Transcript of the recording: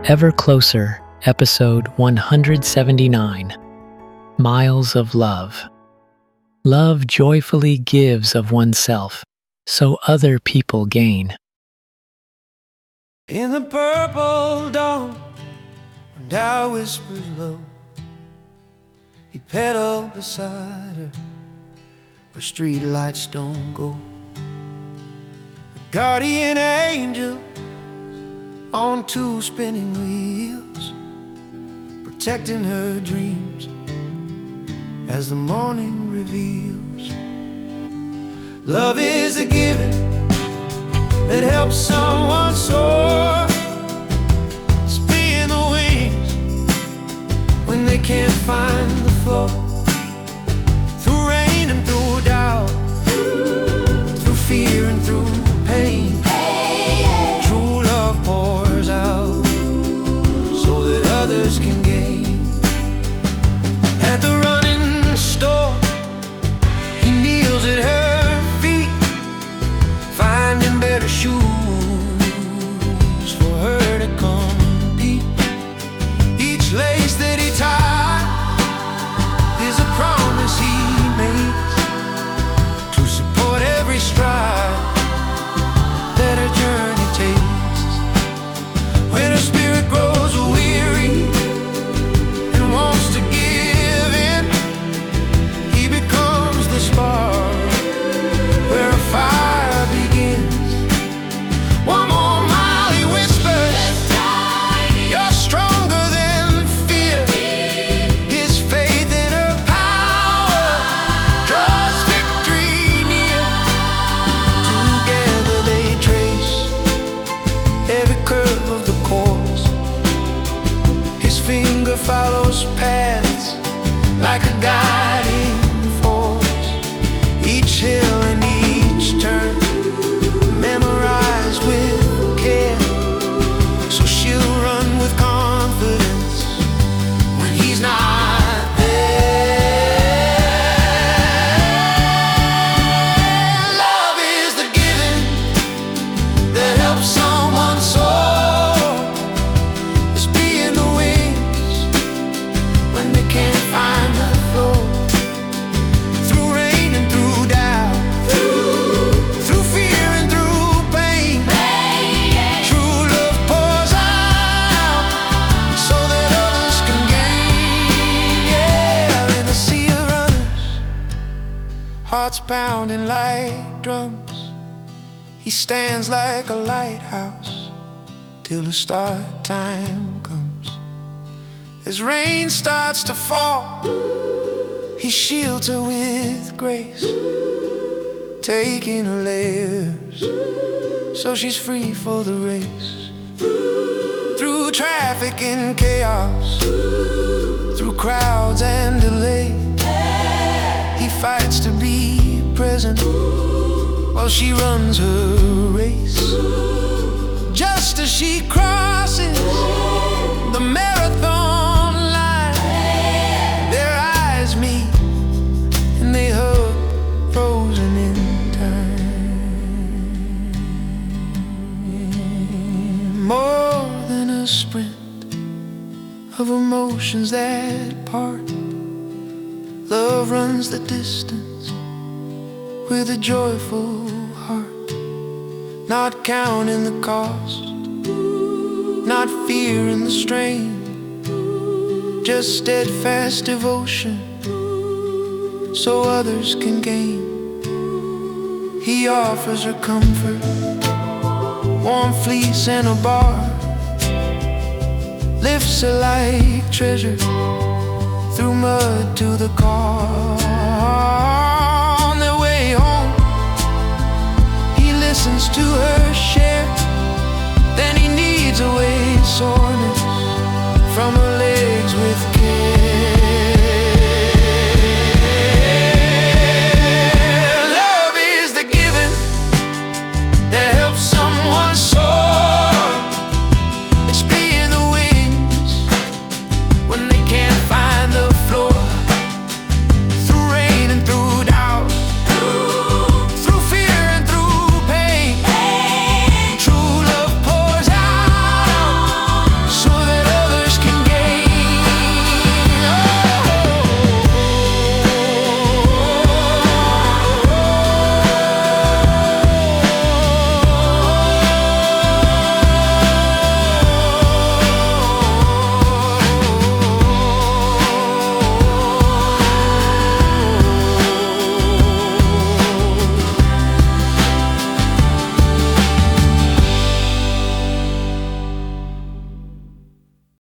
Ever Closer, Episode 179, Miles of Love. Love joyfully gives of oneself, so other people gain. In the purple dawn, when Dow whispered low, he pedaled beside her, where street lights don't go. The guardian angel on two spinning wheels, protecting her dreams as the morning reveals. Love is the giving that helps someone soar. It's being the wings when they can't find the floor. Through rain and through doubt, through fear and through pain, true love pours out so that others can gain. At the running store, he kneels at her feet, finding better shoes for her to compete. Each lace that he ties is a promise he makes to support every stride that her journey takes. When her spirit grows weary and wants to give in, he becomes the spark where a fire begins. One more mile, he whispers, you're stronger than fear. His faith in her power draws victory near. Together they trace every curve of the course. His finger follows paths like a guiding force. Each hill and each turn memorized with care, so she'll run with confidence when he's not there. Love is the giving that helps someone soar. It's being the wings when they can't find the floor. Through rain and through doubt, through fear and through pain, true love pours out so that others can gain. Yeah, in a sea of runners, hearts pounding like drums, he stands like a lighthouse till the start time comes. As rain starts to fall, he shields her with grace, taking her layers so she's free for the race. Through traffic and chaos, through crowds and delay, he fights to be present while she runs her race. Just as she crosses the marathon line, their eyes meet and they hug, frozen in time. More than a sprint of emotions that part, love runs the distance with a joyful heart, not counting the cost, not fearing the strain, just steadfast devotion so others can gain. He offers her comfort, warm fleece and a bar, lifts her like treasure through mud to the car. On their way home, he listens to her share, then he kneads away soreness from her